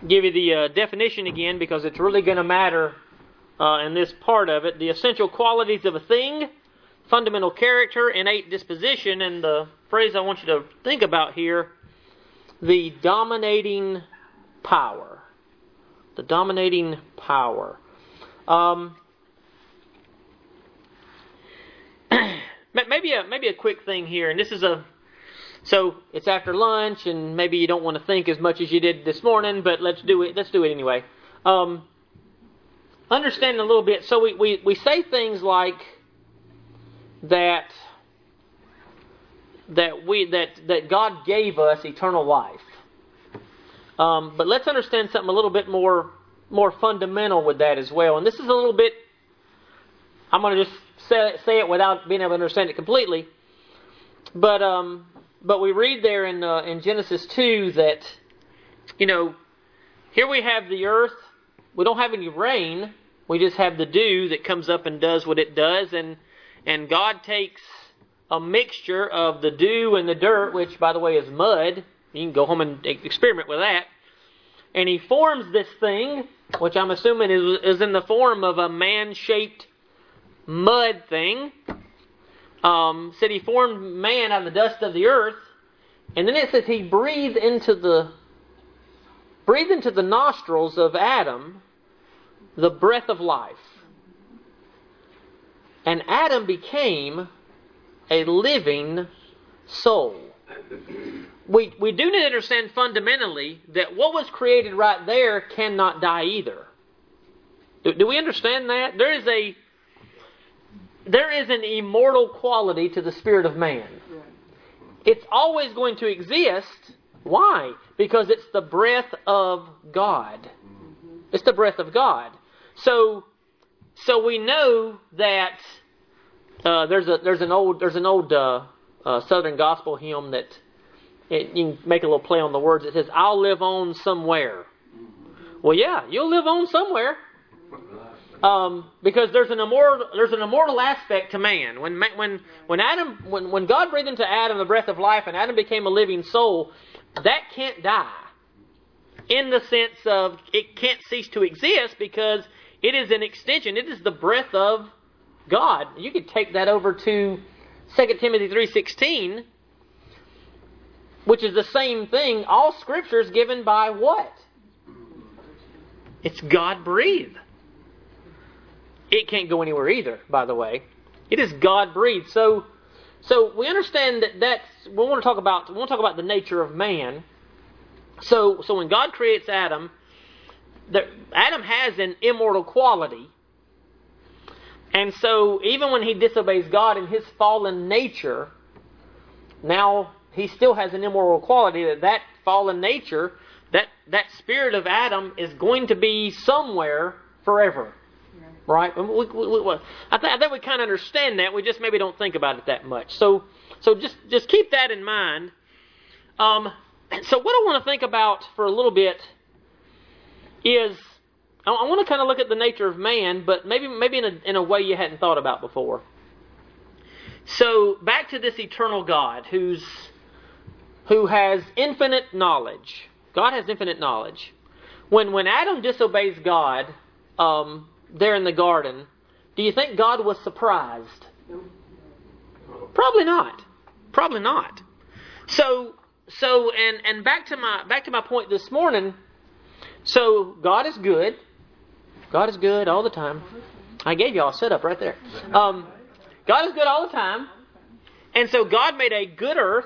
give you the definition again because it's really going to matter in this part of it. The essential qualities of a thing, fundamental character, innate disposition, and the phrase I want you to think about here, the dominating power. The dominating power. Maybe a quick thing here, and this is so it's after lunch, and maybe you don't want to think as much as you did this morning, but let's do it. Let's do it anyway. Understanding a little bit. So we say things like that God gave us eternal life. But let's understand something a little bit more fundamental with that as well. And this is a little bit. I'm going to just say it without being able to understand it completely. But we read there in Genesis 2 that, here we have the earth. We don't have any rain. We just have the dew that comes up and does what it does. And God takes a mixture of the dew and the dirt, which, by the way, is mud. You can go home and experiment with that. And He forms this thing, which I'm assuming is in the form of a man-shaped mud thing. Said He formed man out of the dust of the earth, and then it says He breathed into the nostrils of Adam the breath of life, and Adam became a living soul. We do need to understand fundamentally that what was created right there cannot die either. Do we understand that? There is an immortal quality to the spirit of man. It's always going to exist. Why? Because it's the breath of God. It's the breath of God. So we know that there's an old Southern gospel hymn that you can make a little play on the words. It says, "I'll live on somewhere." Well, yeah, you'll live on somewhere. Because there's an immortal aspect to man. When God breathed into Adam the breath of life and Adam became a living soul, that can't die. In the sense of it can't cease to exist because it is an extension. It is the breath of God. You could take that over to 2 Timothy 3:16, which is the same thing. All Scripture is given by what? It's God-breathed. It can't go anywhere either, by the way. It is God-breathed. So we understand that we want to talk about the nature of man. So when God creates Adam, Adam has an immortal quality. And so even when he disobeys God in his fallen nature, now he still has an immortal quality. That fallen nature, that spirit of Adam is going to be somewhere forever. Right? I think we kind of understand that. We just maybe don't think about it that much. So just keep that in mind. So what I want to think about for a little bit is I want to kind of look at the nature of man, but maybe in a way you hadn't thought about before. So back to this eternal God who has infinite knowledge. God has infinite knowledge. When Adam disobeys God, there in the garden, do you think God was surprised? No. Probably not. Probably not. So back to my point this morning. So God is good. God is good all the time. I gave y'all a setup right there. God is good all the time. And so God made a good earth.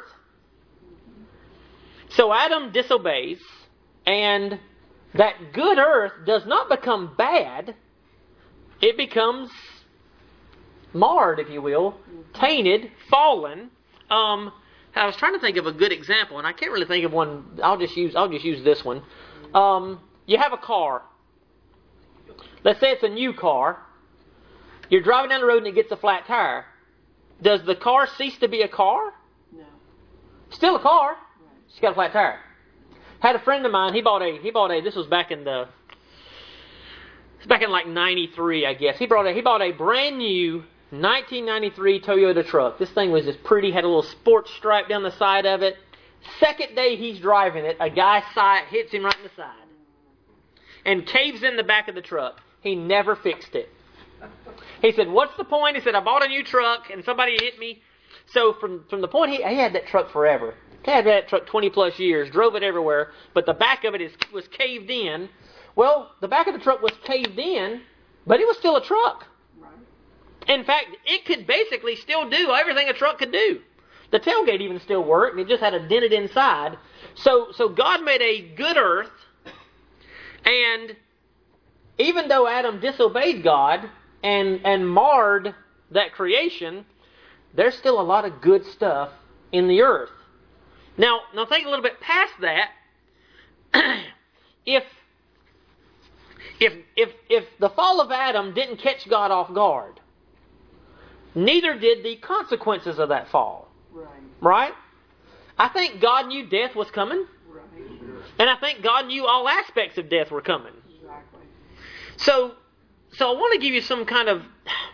So Adam disobeys, and that good earth does not become bad. It becomes marred, if you will, tainted, fallen. I was trying to think of a good example, and I can't really think of one. I'll just use this one. You have a car. Let's say it's a new car. You're driving down the road and it gets a flat tire. Does the car cease to be a car? No. Still a car. Right. It's got a flat tire. Had a friend of mine. He bought a. This was back in like 93, I guess. He bought a brand new 1993 Toyota truck. This thing was just pretty. Had a little sports stripe down the side of it. Second day he's driving it, a guy hits him right in the side. and caves in the back of the truck. He never fixed it. He said, what's the point? He said, I bought a new truck and somebody hit me. So from the point he had that truck forever. He had that truck 20 plus years, drove it everywhere, but the back of it was caved in. Well, the back of the truck was caved in, but it was still a truck. In fact, it could basically still do everything a truck could do. The tailgate even still worked, and it just had a dented inside. So God made a good earth, and even though Adam disobeyed God and marred that creation, there's still a lot of good stuff in the earth. Now think a little bit past that. If the fall of Adam didn't catch God off guard, neither did the consequences of that fall. Right? I think God knew death was coming. And I think God knew all aspects of death were coming. So I want to give you some kind of...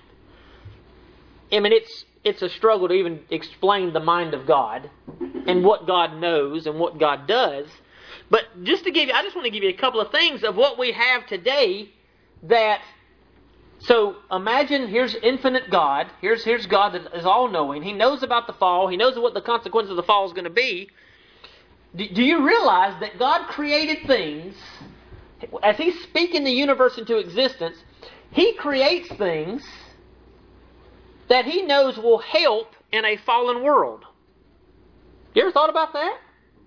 it's a struggle to even explain the mind of God and what God knows and what God does. But I just want to give you a couple of things of what we have today that... So imagine here's infinite God. Here's God that is all-knowing. He knows about the fall. He knows what the consequence of the fall is going to be. Do you realize that God created things, as He's speaking the universe into existence, He creates things that He knows will help in a fallen world? You ever thought about that?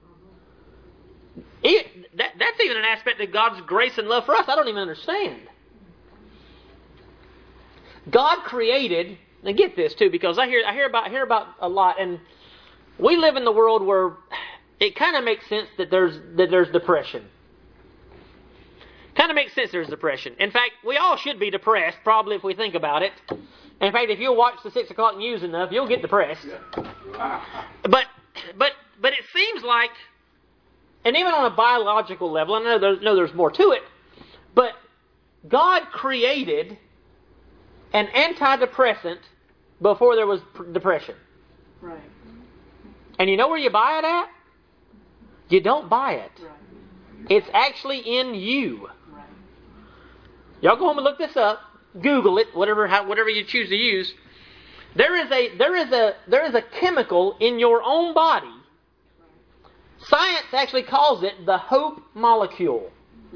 That's even an aspect of God's grace and love for us I don't even understand. God created, and get this too, because I hear about a lot, and we live in the world where it kind of makes sense that there's depression. Kind of makes sense there's depression. In fact, we all should be depressed, probably, if we think about it. In fact, if you'll watch the 6 o'clock news enough, you'll get depressed. But it seems like, and even on a biological level, I know there's more to it, but God created an antidepressant before there was depression. Right. And you know where you buy it at? You don't buy it. Right. It's actually in you. Right. Y'all go home and look this up. Google it, whatever you choose to use. There is a chemical in your own body. Science actually calls it the hope molecule.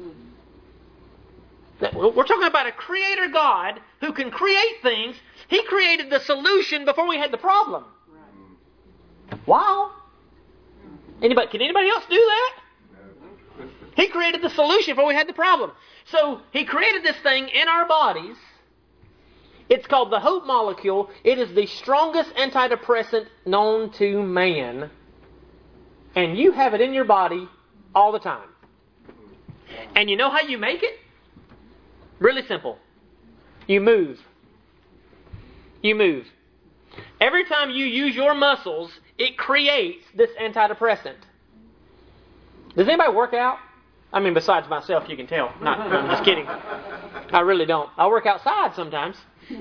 We're talking about a creator God who can create things. He created the solution before we had the problem. Right. Wow. Can anybody else do that? He created the solution before we had the problem. So He created this thing in our bodies. It's called the hope molecule. It is the strongest antidepressant known to man. And you have it in your body all the time. And you know how you make it? Really simple. You move. You move. Every time you use your muscles, it creates this antidepressant. Does anybody work out? I mean, besides myself, you can tell. I'm just kidding. I really don't. I work outside sometimes.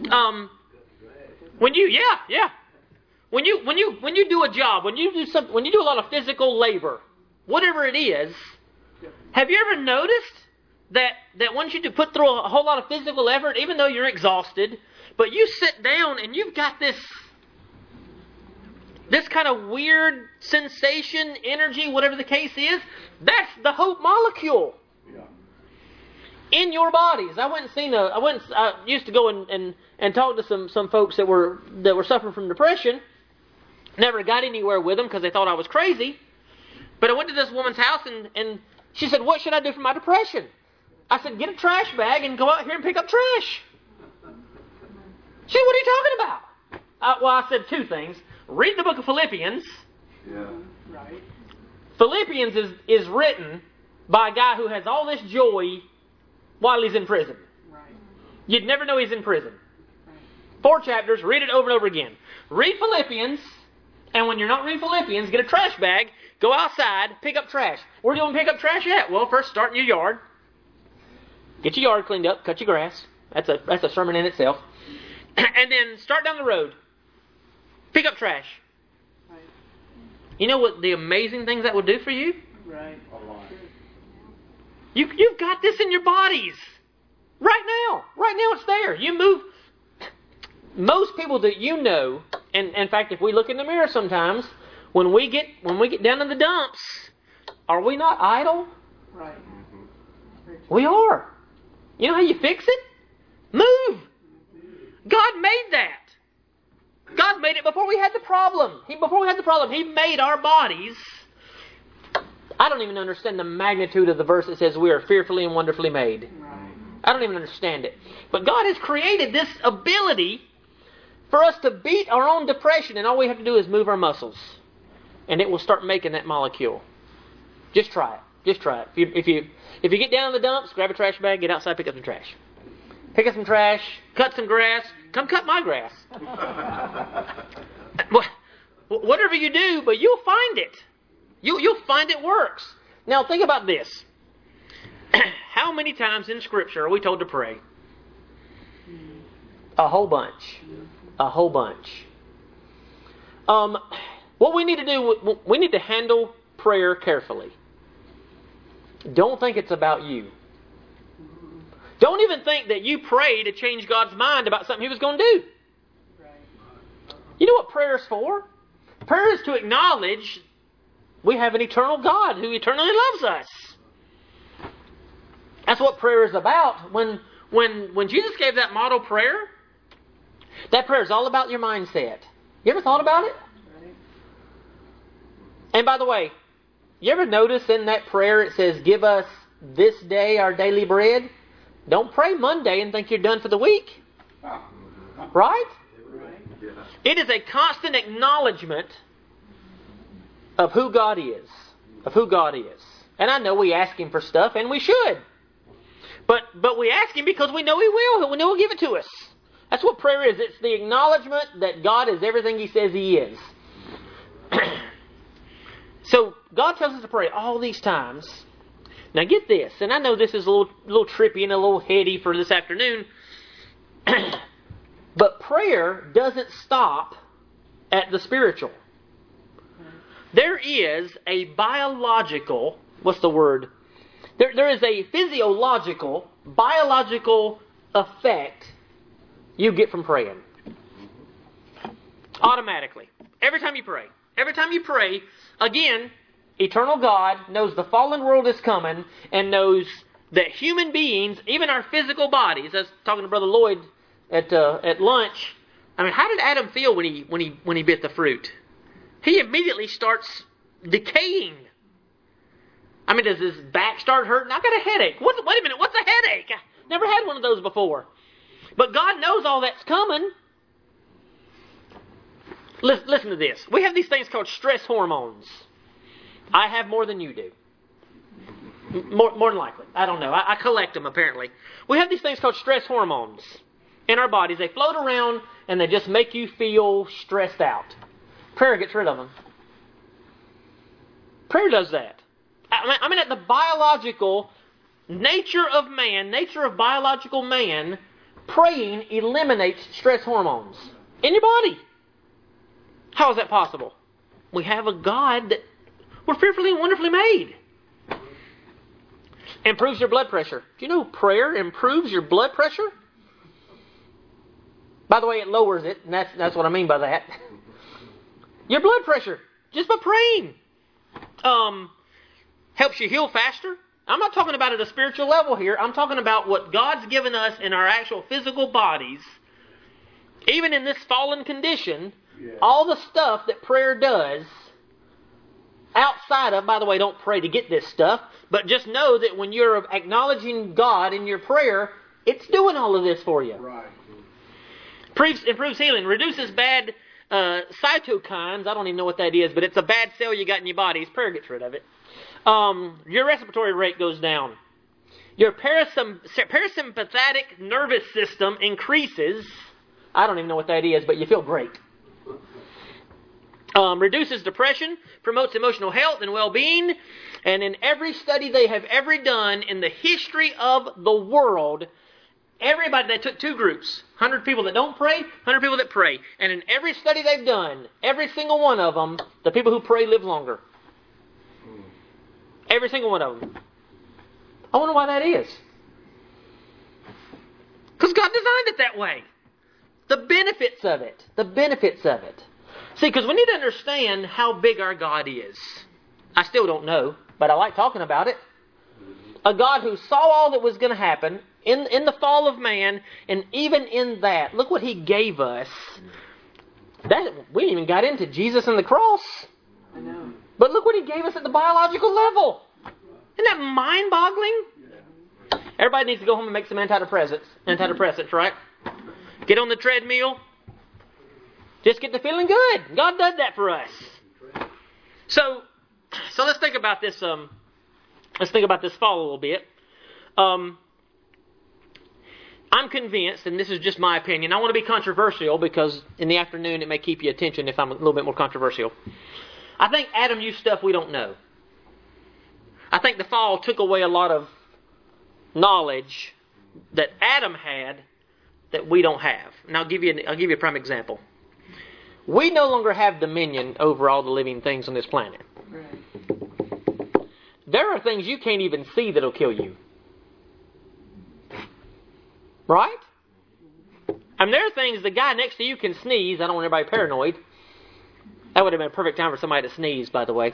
When you do a job, when you do a lot of physical labor, whatever it is, have you ever noticed that once you put through a whole lot of physical effort, even though you're exhausted, but you sit down and you've got this kind of weird sensation, energy, whatever the case is, that's the hope molecule. Yeah. In your bodies. I used to go and talk to some folks that were suffering from depression. Never got anywhere with them because they thought I was crazy. But I went to this woman's house and she said, "What should I do for my depression?" I said, "Get a trash bag and go out here and pick up trash." She said, "What are you talking about?" Well, I said two things. Read the book of Philippians. Yeah. Right. Philippians is written by a guy who has all this joy while he's in prison. Right. You'd never know he's in prison. Right. 4 chapters, read it over and over again. Read Philippians, and when you're not reading Philippians, get a trash bag, go outside, pick up trash. Where do you want to pick up trash at? Well, first start in your yard. Get your yard cleaned up, cut your grass. That's a sermon in itself. And then start down the road. Pick up trash. Right. You know what the amazing things that will do for you? Right. You've got this in your bodies. Right now. Right now it's there. You move. Most people that you know, and in fact, if we look in the mirror sometimes, when we get down in the dumps, are we not idle? Right. We are. You know how you fix it? Move. God made that. God made it before we had the problem. Before we had the problem, He made our bodies. I don't even understand the magnitude of the verse that says we are fearfully and wonderfully made. Right. I don't even understand it. But God has created this ability for us to beat our own depression, and all we have to do is move our muscles. And it will start making that molecule. Just try it. Just try it. If you get down in the dumps, grab a trash bag, get outside, pick up some trash. Pick up some trash, cut some grass. Come cut my grass. Whatever you do, but you'll find it. You'll find it works. Now think about this. How many times in Scripture are we told to pray? A whole bunch. A whole bunch. What we need to do, we need to handle prayer carefully. Don't think it's about you. Don't even think that you pray to change God's mind about something He was going to do. You know what prayer is for? Prayer is to acknowledge we have an eternal God who eternally loves us. That's what prayer is about. When Jesus gave that model prayer, that prayer is all about your mindset. You ever thought about it? And by the way, you ever notice in that prayer it says, give us this day our daily bread? Don't pray Monday and think you're done for the week. Right? It is a constant acknowledgement of who God is. Of who God is. And I know we ask Him for stuff, and we should. But we ask Him because we know He will. We know He'll give it to us. That's what prayer is. It's the acknowledgement that God is everything He says He is. So God tells us to pray all these times. Now get this, and I know this is a little trippy and a little heady for this afternoon, but prayer doesn't stop at the spiritual. There is a biological, what's the word? There is a physiological, biological effect you get from praying. Automatically. Every time you pray. Every time you pray, again, eternal God knows the fallen world is coming and knows that human beings, even our physical bodies, I was talking to Brother Lloyd at lunch. I mean, how did Adam feel when he bit the fruit? He immediately starts decaying. I mean, does his back start hurting? I got a headache. Wait a minute, what's a headache? I never had one of those before. But God knows all that's coming. Listen to this. We have these things called stress hormones. I have more than you do. More than likely. I don't know. I collect them, apparently. We have these things called stress hormones in our bodies. They float around and they just make you feel stressed out. Prayer gets rid of them. Prayer does that. I mean, at the biological nature of man, nature of biological man, praying eliminates stress hormones in your body. How is that possible? We have a God that we're fearfully and wonderfully made. Improves your blood pressure. Do you know prayer improves your blood pressure? By the way, it lowers it, and that's what I mean by that. Your blood pressure, just by praying. Helps you heal faster. I'm not talking about at a spiritual level here. I'm talking about what God's given us in our actual physical bodies. Even in this fallen condition, all the stuff that prayer does, outside of, by the way, don't pray to get this stuff, but just know that when you're acknowledging God in your prayer, it's doing all of this for you. Right. Improves healing, reduces bad cytokines. I don't even know what that is, but it's a bad cell you got in your body. Prayer gets rid of it. Your respiratory rate goes down. Your parasympathetic nervous system increases. I don't even know what that is, but you feel great. Reduces depression, promotes emotional health and well-being. And in every study they have ever done in the history of the world, they took two groups, 100 people that don't pray, 100 people that pray. And in every study they've done, every single one of them, the people who pray live longer. Every single one of them. I wonder why that is. Because God designed it that way. The benefits of it. The benefits of it. See, because we need to understand how big our God is. I still don't know, but I like talking about it. A God who saw all that was going to happen in the fall of man, and even in that, look what He gave us. That we ain't even got into Jesus and the cross. I know. But look what He gave us at the biological level. Isn't that mind-boggling? Everybody needs to go home and make some antidepressants, right? Get on the treadmill. Just get to feeling good. God did that for us. So let's think about this. Let's think about this fall a little bit. I'm convinced, and this is just my opinion. I want to be controversial because in the afternoon it may keep your attention if I'm a little bit more controversial. I think Adam used stuff we don't know. I think the fall took away a lot of knowledge that Adam had that we don't have. And I'll give you a prime example. We no longer have dominion over all the living things on this planet. Right. There are things you can't even see that'll kill you. Right? I mean, there are things the guy next to you can sneeze. I don't want everybody paranoid. That would have been a perfect time for somebody to sneeze, by the way.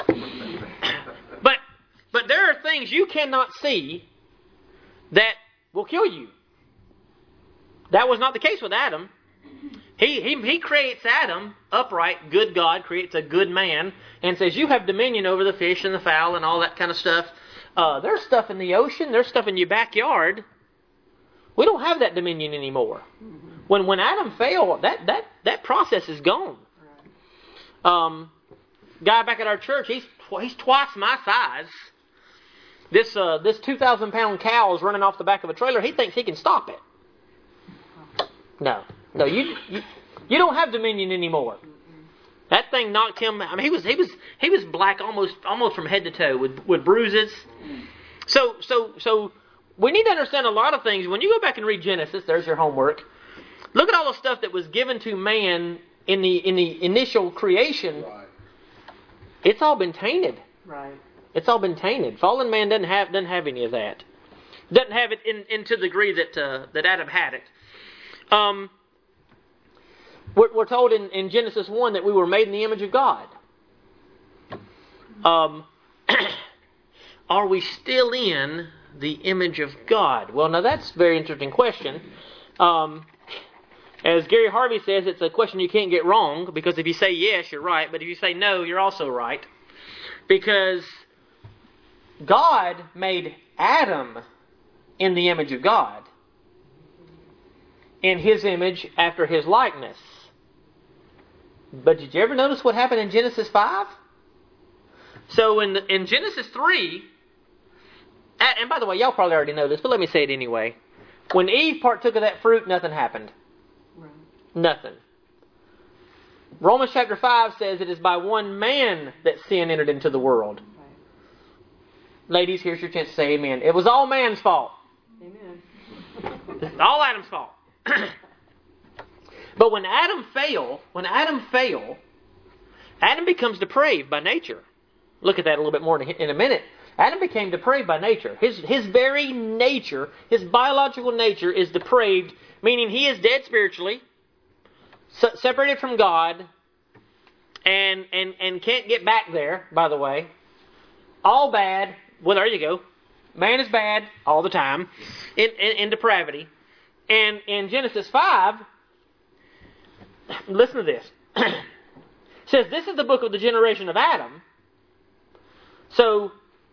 But there are things you cannot see that will kill you. That was not the case with Adam. He creates Adam upright, good God, creates a good man, and says, you have dominion over the fish and the fowl and all that kind of stuff. There's stuff in the ocean. There's stuff in your backyard. We don't have that dominion anymore. When Adam fell, that process is gone. Guy back at our church, he's twice my size. This 2,000-pound cow is running off the back of a trailer. He thinks he can stop it. No, you don't have dominion anymore. That thing knocked him. I mean, he was black almost from head to toe with bruises. So we need to understand a lot of things. When you go back and read Genesis, there's your homework. Look at all the stuff that was given to man in the initial creation. Right. It's all been tainted. Right. It's all been tainted. Fallen man doesn't have any of that. Doesn't have it in to the degree that Adam had it. We're told in Genesis 1 that we were made in the image of God. Are we still in the image of God? Well, now that's a very interesting question. As Gary Harvey says, it's a question you can't get wrong, because if you say yes, you're right, but if you say no, you're also right. Because God made Adam in the image of God, in His image after His likeness. But did you ever notice what happened in Genesis 5? So in Genesis 3, and by the way, y'all probably already know this, but let me say it anyway. When Eve partook of that fruit, nothing happened. Right. Nothing. Romans chapter 5 says it is by one man that sin entered into the world. Right. Ladies, here's your chance to say amen. It was all man's fault. Amen. It's all Adam's fault. But when Adam fell, Adam becomes depraved by nature. Look at that a little bit more in a minute. Adam became depraved by nature. His very nature, his biological nature is depraved, meaning he is dead spiritually, separated from God, and can't get back there, by the way. All bad. Well, there you go. Man is bad all the time in depravity. And in Genesis 5, listen to this. It says, this is the book of the generation of Adam. So,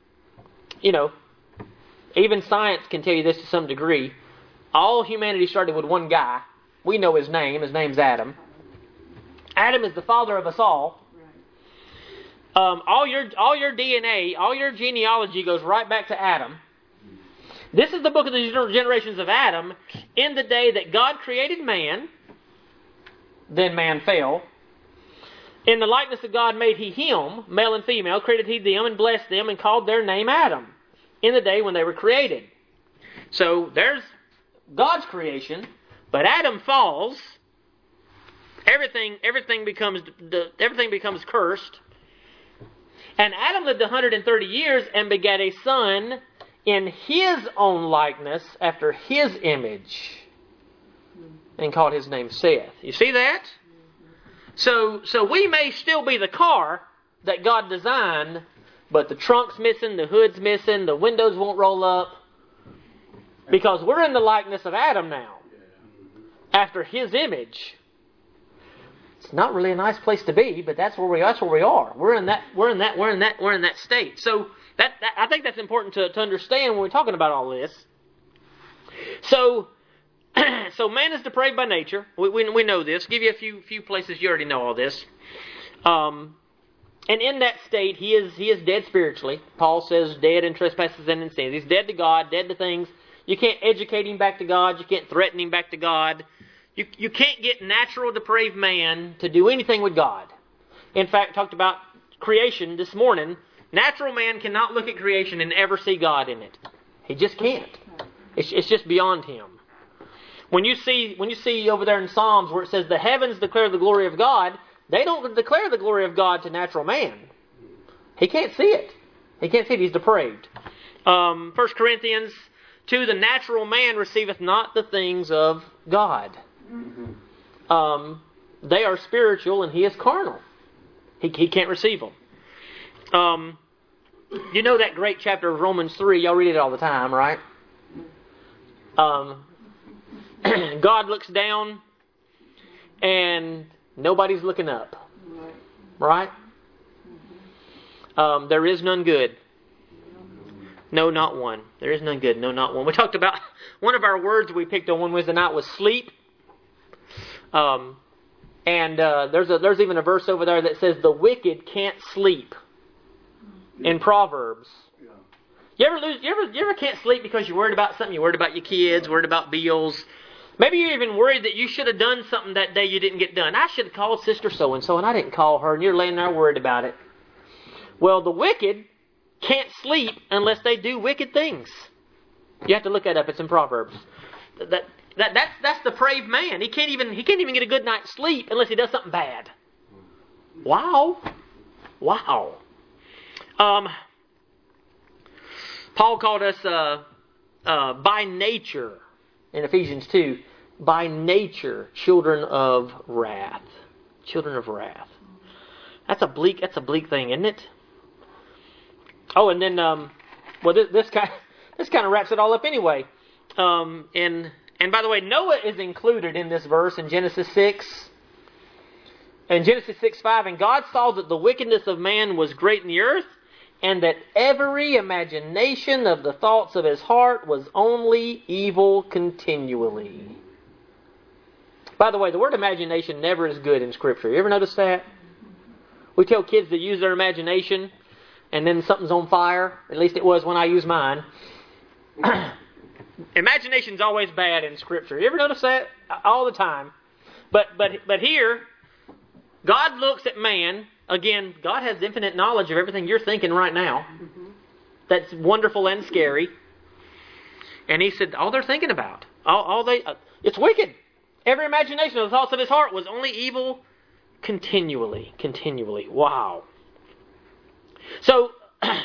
even science can tell you this to some degree. All humanity started with one guy. We know his name. His name's Adam. Adam is the father of us all. All your DNA, all your genealogy goes right back to Adam. This is the book of the generations of Adam. In the day that God created man, then man fell. In the likeness of God made He him, male and female, created He them and blessed them and called their name Adam. In the day when they were created. So there's God's creation, but Adam falls. Everything becomes cursed. And Adam lived 130 years and begat a son in His own likeness, after His image, and called His name Seth. You see that? So we may still be the car that God designed, but the trunk's missing, the hood's missing, the windows won't roll up, because we're in the likeness of Adam now, after His image. It's not really a nice place to be, but that's where we are. We're in that state. So that I think that's important to understand when we're talking about all this. So man is depraved by nature. We know this. I'll give you a few places you already know all this. And in that state, he is dead spiritually. Paul says dead in trespasses and in sins. He's dead to God, dead to things. You can't educate him back to God. You can't threaten him back to God. You can't get natural depraved man to do anything with God. In fact, talked about creation this morning. Natural man cannot look at creation and ever see God in it. He just can't. It's just beyond him. When you see over there in Psalms where it says the heavens declare the glory of God, they don't declare the glory of God to natural man. He can't see it. He can't see it. He's depraved. 1 Corinthians 2, the natural man receiveth not the things of God. They are spiritual and he is carnal. He can't receive them. You know that great chapter of Romans 3. Y'all read it all the time, right? God looks down and nobody's looking up. Right? There is none good. No, not one. There is none good. No, not one. We talked about one of our words we picked on one Wednesday night was sleep. There's even a verse over there that says the wicked can't sleep in Proverbs. You ever can't sleep because you're worried about something? You're worried about your kids, worried about bills. Maybe you're even worried that you should have done something that day you didn't get done. I should have called Sister So-and-so and I didn't call her, and you're laying there worried about it. Well, the wicked can't sleep unless they do wicked things. You have to look that up. It's in Proverbs. That's depraved man. He can't even get a good night's sleep unless he does something bad. Wow. Paul called us by nature in Ephesians 2, by nature children of wrath. Children of wrath. That's a bleak thing, isn't it? Oh, and then this kind of wraps it all up anyway. And by the way, Noah is included in this verse in Genesis 6. In Genesis 6:5, and God saw that the wickedness of man was great in the earth, and that every imagination of the thoughts of his heart was only evil continually. By the way, the word imagination never is good in Scripture. You ever notice that? We tell kids to use their imagination, and then something's on fire. At least it was when I used mine. Imagination's always bad in Scripture. You ever notice that? All the time. But here, God looks at man. Again, God has infinite knowledge of everything you're thinking right now. That's wonderful and scary. And he said, all they're thinking about, it's wicked. Every imagination of the thoughts of his heart was only evil continually. Wow. So, and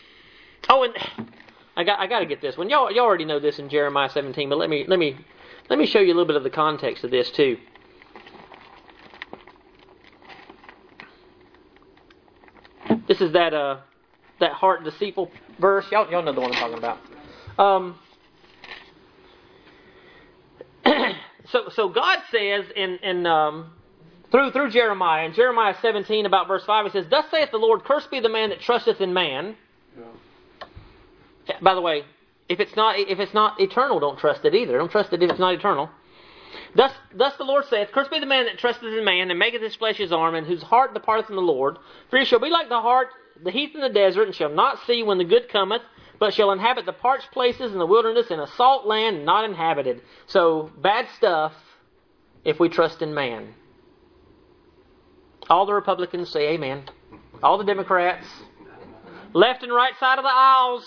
I got to get this one. Y'all already know this in Jeremiah 17, but let me show you a little bit of the context of this too. This is that heart deceitful verse. Y'all know the one I'm talking about. So God says through Jeremiah, in Jeremiah 17 about verse 5, he says, "Thus saith the Lord, cursed be the man that trusteth in man." Yeah. By the way, if it's not eternal, don't trust it either. Don't trust it if it's not eternal. Thus the Lord saith, cursed be the man that trusteth in man, and maketh his flesh his arm, and whose heart departeth from the Lord. For he shall be like the heath in the desert, and shall not see when the good cometh, but shall inhabit the parched places in the wilderness, in a salt land not inhabited. So, bad stuff if we trust in man. All the Republicans say amen. All the Democrats. Left and right side of the aisles.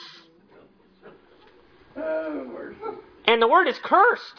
And the word is cursed.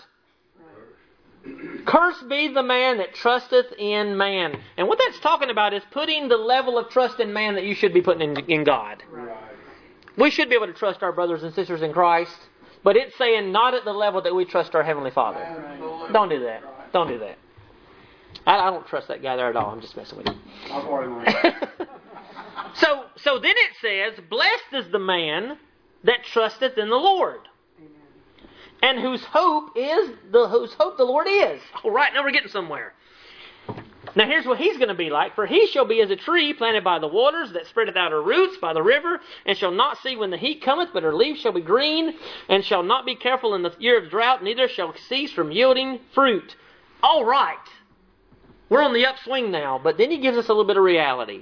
Cursed be the man that trusteth in man. And what that's talking about is putting the level of trust in man that you should be putting in God. We should be able to trust our brothers and sisters in Christ, but it's saying not at the level that we trust our Heavenly Father. Absolutely. Don't do that. Don't do that. I don't trust that guy there at all. I'm just messing with you. I've already learned. So then it says, blessed is the man that trusteth in the Lord, and whose hope the Lord is. All right, now we're getting somewhere. Now here's what he's going to be like. For he shall be as a tree planted by the waters, that spreadeth out her roots by the river, and shall not see when the heat cometh, but her leaves shall be green, and shall not be careful in the year of drought, neither shall cease from yielding fruit. All right. We're on the upswing now, but then he gives us a little bit of reality.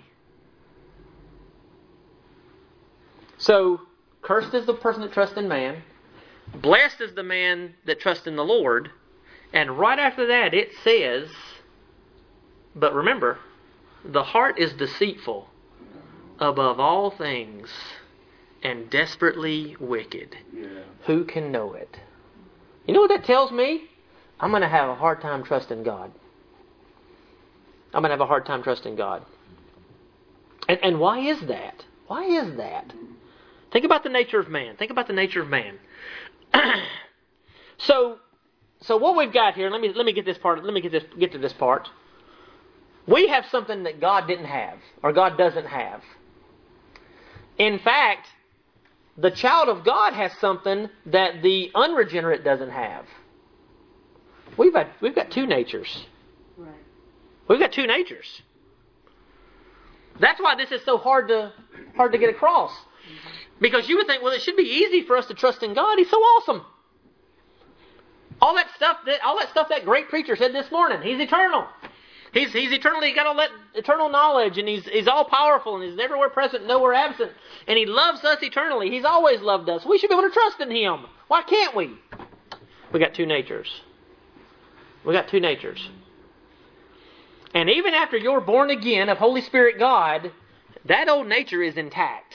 So, cursed is the person that trusts in man. Blessed is the man that trusts in the Lord. And right after that it says, but remember, the heart is deceitful above all things and desperately wicked. Yeah. Who can know it? You know what that tells me? I'm going to have a hard time trusting God. I'm going to have a hard time trusting God. And why is that? Why is that? Think about the nature of man. Think about the nature of man. So what we've got here, let me get this part. Let me get to this part. We have something that God didn't have, or God doesn't have. In fact, the child of God has something that the unregenerate doesn't have. We've got two natures. Right. We've got two natures. That's why this is so hard to get across. Because you would think, well, it should be easy for us to trust in God. He's so awesome. All that stuff that great preacher said this morning. He's eternal. He's eternally got all that eternal knowledge, and he's all powerful, and he's everywhere present, nowhere absent, and he loves us eternally. He's always loved us. We should be able to trust in him. Why can't we? We got two natures. We got two natures. And even after you're born again of Holy Spirit God, that old nature is intact.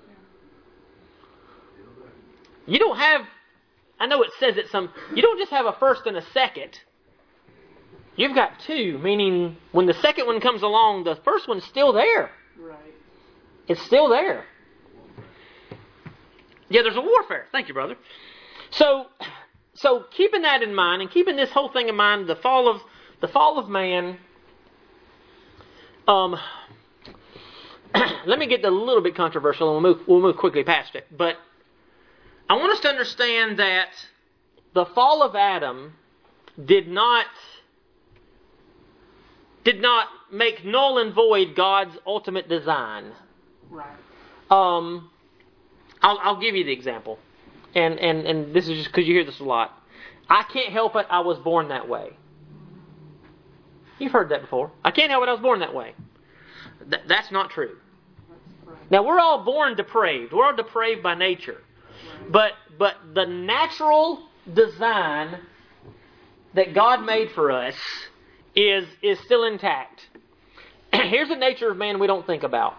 You don't have, I know it says it you don't just have a first and a second. You've got two, meaning when the second one comes along, the first one's still there. Right. It's still there. Yeah, there's a warfare. Thank you, brother. So keeping that in mind and keeping this whole thing in mind, the fall of man. Let me get a little bit controversial, and we'll move quickly past it. But I want us to understand that the fall of Adam did not make null and void God's ultimate design. Right. I'll give you the example, and this is just because you hear this a lot. I can't help it. I was born that way. You've heard that before. I can't help it. I was born that way. That's not true. That's right. Now we're all born depraved. We're all depraved by nature, but the natural design that God made for us is still intact. Here's the nature of man we don't think about.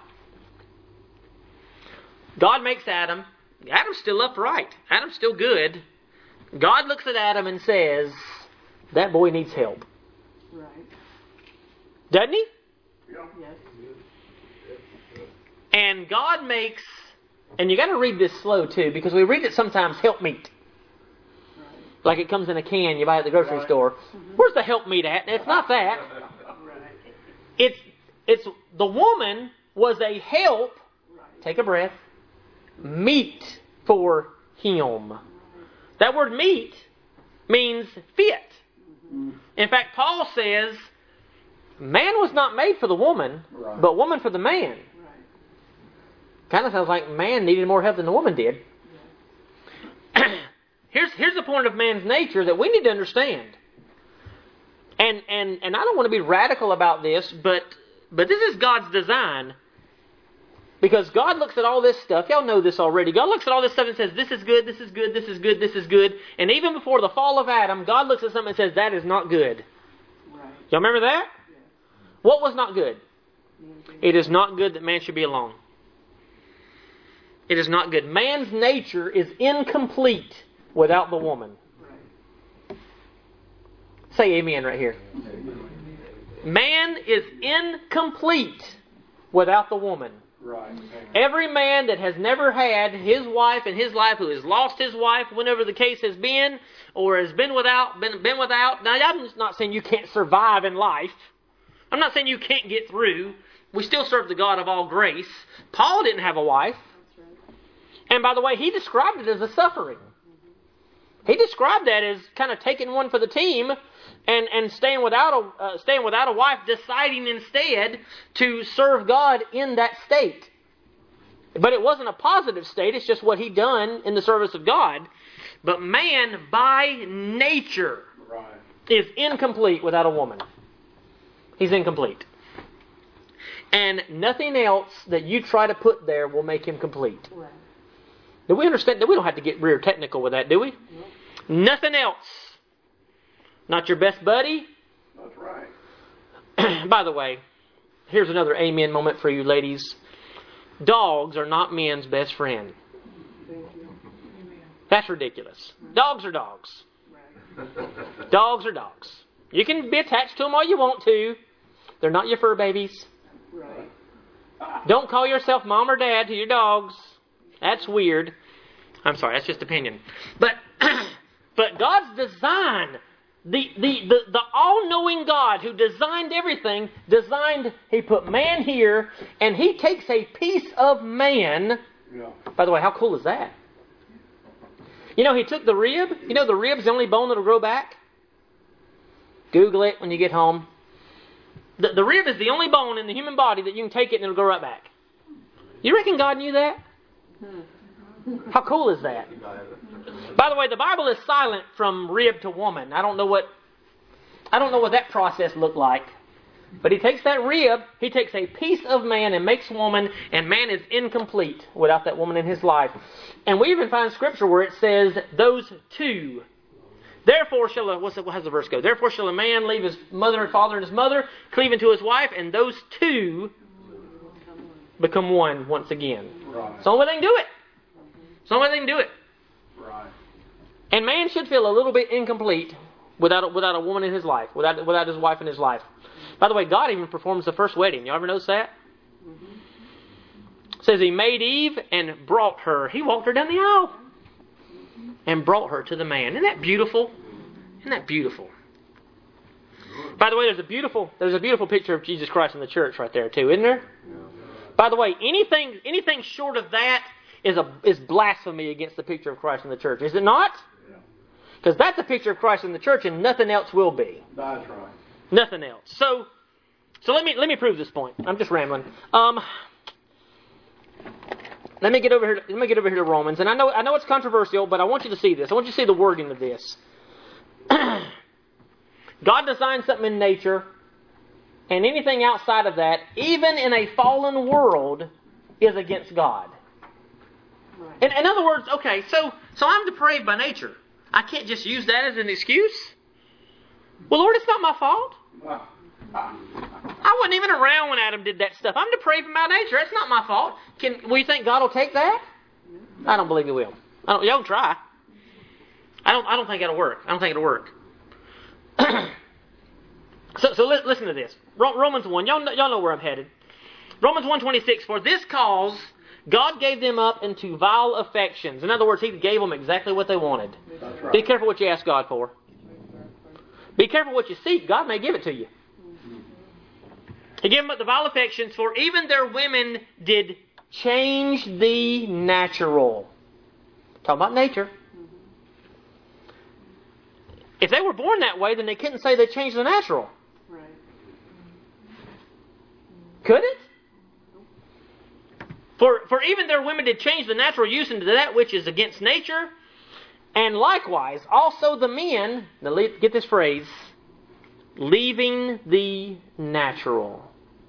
God makes Adam. Adam's still upright. Adam's still good. God looks at Adam and says, that boy needs help. Right. Doesn't he? Yes. And God makes, and you got to read this slow too, because we read it sometimes helpmeet. Right. Like it comes in a can you buy at the grocery store. Mm-hmm. Where's the helpmeet at? It's not that. Right. It's the woman was a help, Right. take a breath, meet for him. That word meet means fit. Mm-hmm. In fact, Paul says, man was not made for the woman, Right. but woman for the man. Right. Kind of sounds like man needed more help than the woman did. Here's the point of man's nature that we need to understand. And I don't want to be radical about this, but this is God's design. Because God looks at all this stuff. Y'all know this already. God looks at all this stuff and says, this is good, this is good, this is good, this is good. And even before the fall of Adam, God looks at something and says, that is not good. Right. Y'all remember that? Yes. What was not good? Man, It is not good that man should be alone. It is not good. Man's nature is incomplete without the woman. Right. Say amen right here. Man is incomplete without the woman. Right. Every man that has never had his wife in his life, who has lost his wife, whenever the case has been, or has been without. Now, I'm not saying you can't survive in life. I'm not saying you can't get through. We still serve the God of all grace. Paul didn't have a wife. And by the way, he described it as a suffering. He described that as kind of taking one for the team and staying without a wife, deciding instead to serve God in that state. But it wasn't a positive state. It's just what he'd done in the service of God. But man, by nature, is incomplete without a woman. He's incomplete. And nothing else that you try to put there will make him complete. Right. Do we understand that we don't have to get real technical with that, do we? Nope. Nothing else. Not your best buddy. That's right. By the way, here's another amen moment for you ladies. Dogs are not men's best friend. Thank you. That's ridiculous. Dogs are dogs. Right. Dogs are dogs. You can be attached to them all you want to. They're not your fur babies. Right. Don't call yourself mom or dad to your dogs. That's weird. I'm sorry, that's just opinion. But God's design, the all-knowing God who designed everything, he put man here, and he takes a piece of man. Yeah. By the way, how cool is that? You know, he took the rib. You know, the rib's the only bone that'll grow back. Google it when you get home. The rib is the only bone in the human body that you can take it and it'll grow right back. You reckon God knew that? How cool is that? By the way, the Bible is silent from rib to woman. I don't know what that process looked like. But he takes that rib, he takes a piece of man and makes woman, and man is incomplete without that woman in his life. And we even find scripture where it says, those two. Therefore shall how's the verse go? Therefore shall a man leave his mother and father and his mother, cleave unto his wife, and those two become one once again. Right. It's the only way they can do it. It's the only way they can do it. Right. And man should feel a little bit incomplete without a woman in his life, without his wife in his life. By the way, God even performs the first wedding. You ever notice that? It says he made Eve and brought her. He walked her down the aisle and brought her to the man. Isn't that beautiful? Isn't that beautiful? By the way, there's a beautiful picture of Jesus Christ in the church right there too, isn't there? By the way, anything short of that is blasphemy against the picture of Christ in the church, is it not? Because that's a picture of Christ in the church, and nothing else will be. That's right. Nothing else. So let me prove this point. I'm just rambling. Let me get over here. Let me get over here to Romans, and I know it's controversial, but I want you to see this. I want you to see the wording of this. God designed something in nature, and anything outside of that, even in a fallen world, is against God. Right. In other words, okay, so I'm depraved by nature. I can't just use that as an excuse. Well, Lord, it's not my fault. I wasn't even around when Adam did that stuff. I'm depraved by nature. That's not my fault. We think God will take that? I don't believe He will. Y'all try. I don't think it'll work. I don't think it'll work. So listen to this. Romans 1. Y'all know where I'm headed. Romans 1:26. For this cause God gave them up into vile affections. In other words, He gave them exactly what they wanted. That's right. Be careful what you ask God for. Be careful what you seek. God may give it to you. He gave them up the vile affections, for even their women did change the natural. Talking about nature. If they were born that way, then they couldn't say they changed the natural. Right. Could it? For even their women did change the natural use into that which is against nature. And likewise, also the men, now get this phrase, leaving the natural.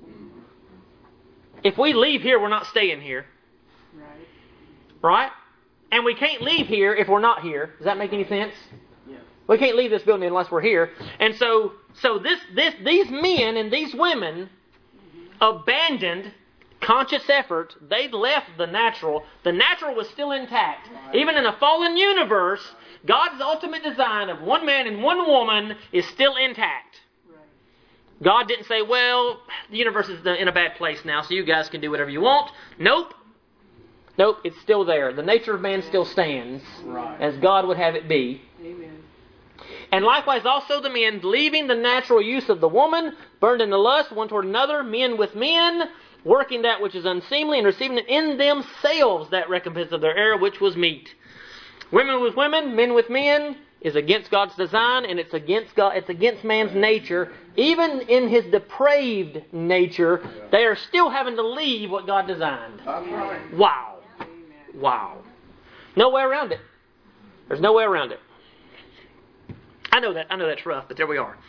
If we leave here, we're not staying here. Right. Right? And we can't leave here if we're not here. Does that make any sense? Yeah. We can't leave this building unless we're here. And so these men and these women abandoned conscious effort. They left the natural. The natural was still intact. Even in a fallen universe, God's ultimate design of one man and one woman is still intact. Right. God didn't say, well, the universe is in a bad place now, so you guys can do whatever you want. Nope. Nope, it's still there. The nature of man still stands as God would have it be. Amen. And likewise also the men, leaving the natural use of the woman, burned in the lust one toward another, men with men, working that which is unseemly, and receiving in themselves that recompense of their error, which was meat. Women with women, men with men, is against God's design, and it's against God. It's against man's nature. Even in his depraved nature, they are still having to leave what God designed. That's right. Wow. Amen. Wow. No way around it. There's no way around it. I know that's rough, but there we are.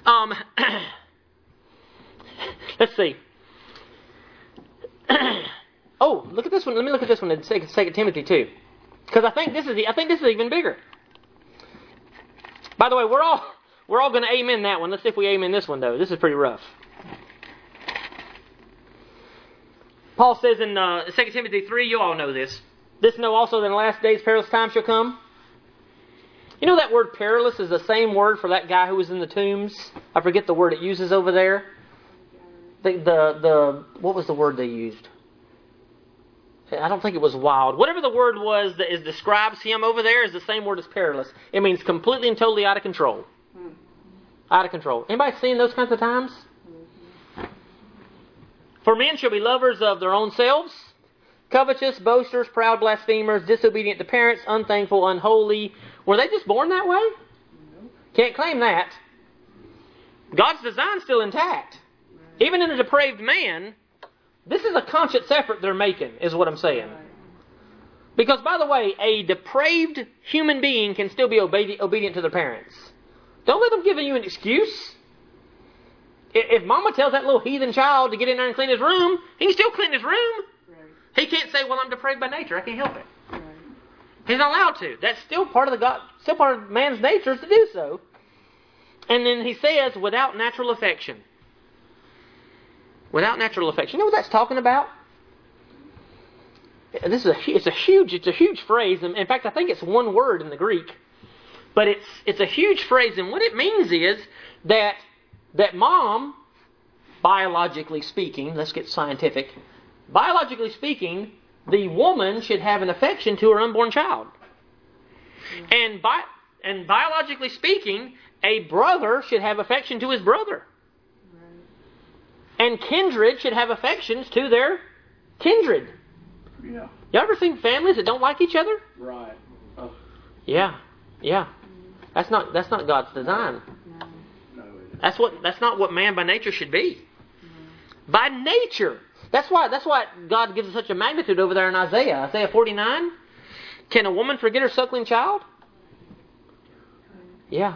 Let's see. Oh, look at this one. Let me look at this one in 2 Timothy 2. Because I think this is even bigger. By the way, we're all going to amen that one. Let's see if we amen this one, though. This is pretty rough. Paul says in 2 Timothy 3, you all know this. This know also that in the last days perilous times shall come. You know that word perilous is the same word for that guy who was in the tombs? I forget the word it uses over there. What was the word they used? I don't think it was wild. Whatever the word was that describes him over there is the same word as perilous. It means completely and totally out of control. Out of control. Anybody seen those kinds of times? For men shall be lovers of their own selves, covetous, boasters, proud, blasphemers, disobedient to parents, unthankful, unholy. Were they just born that way? Can't claim that. God's design's still intact. Even in a depraved man, this is a conscious effort they're making, is what I'm saying. Because, by the way, a depraved human being can still be obedient to their parents. Don't let them give you an excuse. If mama tells that little heathen child to get in there and clean his room, he can still clean his room. Right. He can't say, well, I'm depraved by nature. I can't help it. Right. He's not allowed to. That's still part of man's nature is to do so. And then he says, without natural affection. Without natural affection. You know what that's talking about? It's a huge phrase. In fact, I think it's one word in the Greek. But it's a huge phrase, and what it means is that mom, biologically speaking, let's get scientific, biologically speaking, the woman should have an affection to her unborn child. And biologically speaking, a brother should have affection to his brother. And kindred should have affections to their kindred. Yeah. You ever seen families that don't like each other? Right. Oh, Yeah. That's not God's design. no, it isn't. That's not what man by nature should be. By nature. That's why God gives us such a magnitude over there in Isaiah 49. Can a woman forget her suckling child? Yeah.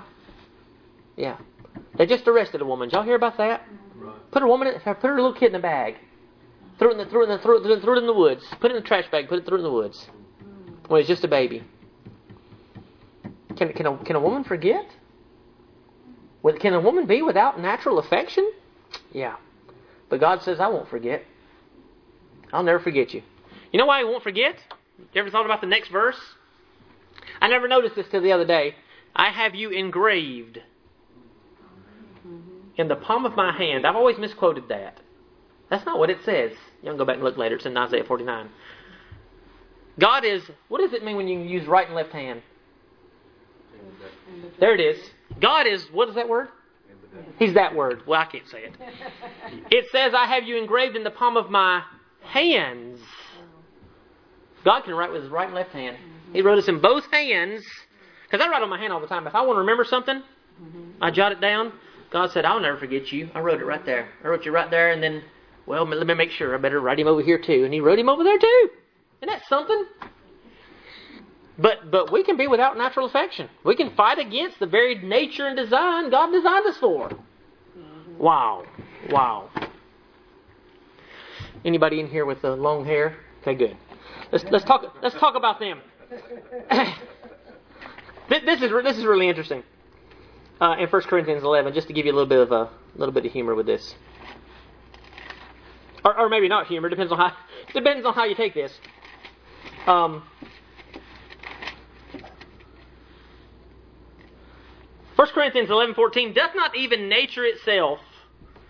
They just arrested a woman. Did y'all hear about that? Right. Put her little kid in a bag. Threw it in the woods. Put it in the trash bag. Threw it in the woods. When it's just a baby. Can a woman forget? Can a woman be without natural affection? Yeah. But God says, I won't forget. I'll never forget you. You know why He won't forget? You ever thought about the next verse? I never noticed this till the other day. I have you engraved in the palm of my hand. I've always misquoted that. That's not what it says. You can go back and look later. It's in Isaiah 49. God is, what does it mean when you use right and left hand? There it is. God is, what is that word? He's that word. Well, I can't say it. It says, I have you engraved in the palm of my hands. God can write with His right and left hand. He wrote us in both hands. Because I write on my hand all the time. If I want to remember something, I jot it down. God said, I'll never forget you. I wrote it right there. I wrote you right there, and then, well, let me make sure. I better write him over here too. And He wrote him over there too. Isn't that something? But we can be without natural affection. We can fight against the very nature and design God designed us for. Wow. Anybody in here with long hair? Okay, good. Let's talk about them. This is really interesting. In 1 Corinthians 11, just to give you a little bit of humor with this, or maybe not humor. Depends on how you take this. 1 Corinthians 11:14, doth not even nature itself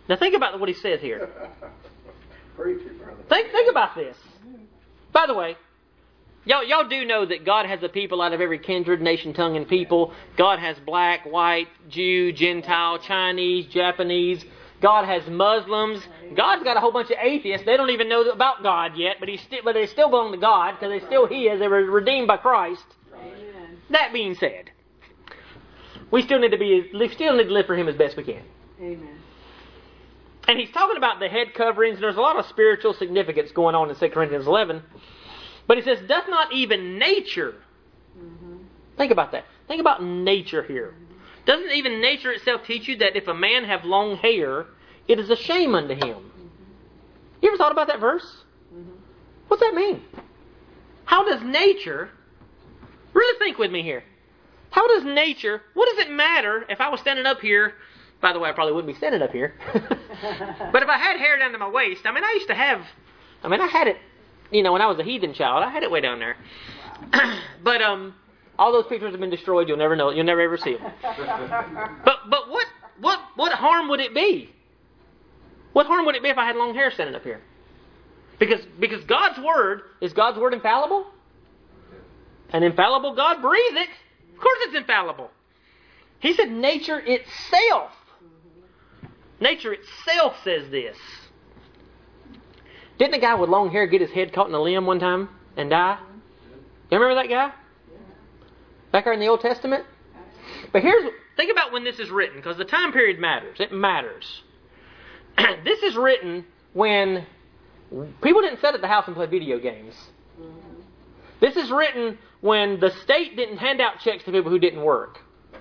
Now think about what he says here. Preach it, brother. Think about this. By the way, y'all do know that God has a people out of every kindred, nation, tongue, and people. God has black, white, Jew, Gentile, Chinese, Japanese. God has Muslims. God's got a whole bunch of atheists. They don't even know about God yet, but they still belong to God because they're still His. They were redeemed by Christ. Amen. That being said, we still need to live for Him as best we can. Amen. And he's talking about the head coverings. There's a lot of spiritual significance going on in 2 Corinthians 11. But he says, doth not even nature. Think about that. Think about nature here. Doesn't even nature itself teach you that if a man have long hair, it is a shame unto him? You ever thought about that verse? What's that mean? How does nature... Really think with me here. How does nature... What does it matter if I was standing up here... By the way, I probably wouldn't be standing up here. But if I had hair down to my waist, I had it, when I was a heathen child, I had it way down there. Wow. But all those pictures have been destroyed. You'll never know. You'll never ever see them. But what harm would it be? What harm would it be if I had long hair standing up here? Because God's Word, is God's Word infallible? An infallible God breathed it. Of course it's infallible. He said nature itself. Nature itself says this. Didn't a guy with long hair get his head caught in a limb one time and die? You remember that guy? Back there in the Old Testament? But think about when this is written, because the time period matters. It matters. This is written when people didn't sit at the house and play video games. This is written when the state didn't hand out checks to people who didn't work.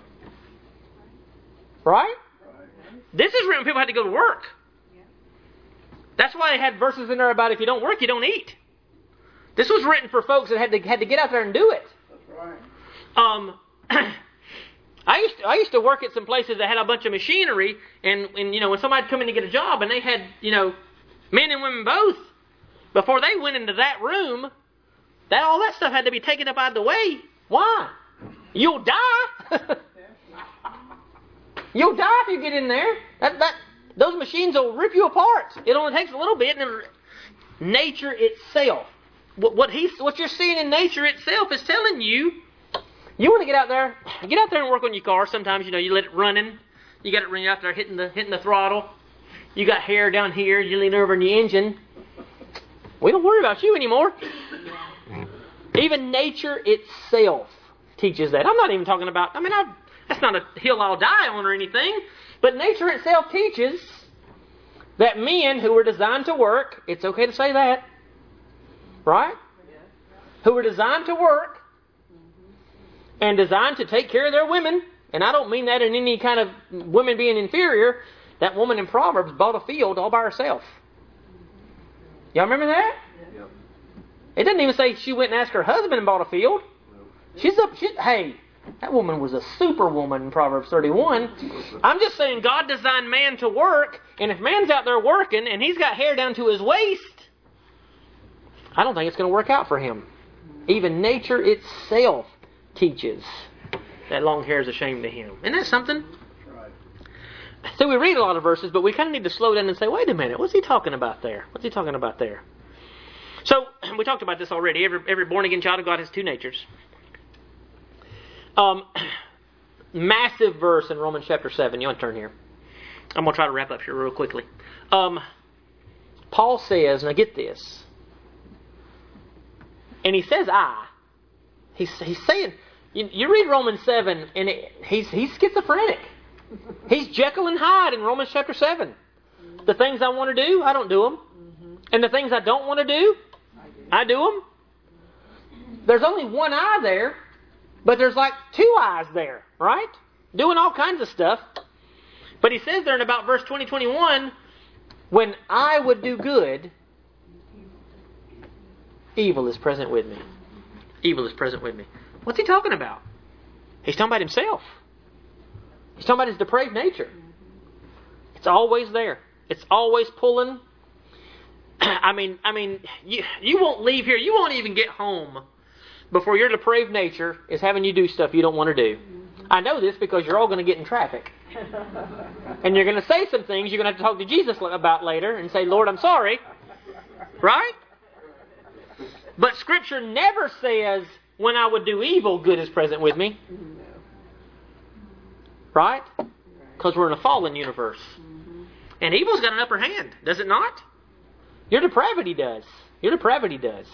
Right? This is written when people had to go to work. That's why they had verses in there about if you don't work, you don't eat. This was written for folks that had to get out there and do it. That's right. I used to work at some places that had a bunch of machinery, and when somebody'd come in to get a job, and they had men and women both, before they went into that room, all that stuff had to be taken up out of the way. Why? You'll die. You'll die if you get in there. Those machines will rip you apart. It only takes a little bit. And nature itself, what you're seeing in nature itself is telling you, you want to get out there and work on your car. Sometimes you let it running. You got it running out there hitting the throttle. You got hair down here. You lean over in your engine. We don't worry about you anymore. Even nature itself teaches that. I'm not even talking about. That's not a hill I'll die on or anything. But nature itself teaches that men who were designed to work, it's okay to say that, right? Who were designed to work and designed to take care of their women, and I don't mean that in any kind of women being inferior. That woman in Proverbs bought a field all by herself. Y'all remember that? Yep. It doesn't even say she went and asked her husband and bought a field. Hey, that woman was a superwoman in Proverbs 31. I'm just saying God designed man to work, and if man's out there working and he's got hair down to his waist, I don't think it's going to work out for him. Even nature itself teaches that long hair is a shame to him. Isn't that something? Right. So we read a lot of verses, but we kind of need to slow down and say, wait a minute, what's he talking about there? What's he talking about there? So, we talked about this already. Every born-again child of God has two natures. Massive verse in Romans chapter 7. You want to turn here? I'm going to try to wrap up here real quickly. Paul says, now get this. And he says I. He's saying, you read Romans 7, and he's schizophrenic. He's Jekyll and Hyde in Romans chapter 7. The things I want to do, I don't do them. And the things I don't want to do, I do them. There's only one eye there, but there's like two eyes there, right? Doing all kinds of stuff. But he says there in about verse 21, when I would do good, evil is present with me. Evil is present with me. What's he talking about? He's talking about himself. He's talking about his depraved nature. It's always there. It's always pulling. You won't leave here. You won't even get home before your depraved nature is having you do stuff you don't want to do. I know this because you're all going to get in traffic. And you're going to say some things you're going to have to talk to Jesus about later and say, Lord, I'm sorry. Right? But Scripture never says, when I would do evil, good is present with me. Right? Because we're in a fallen universe. And evil's got an upper hand, does it not? Your depravity does. Your depravity does.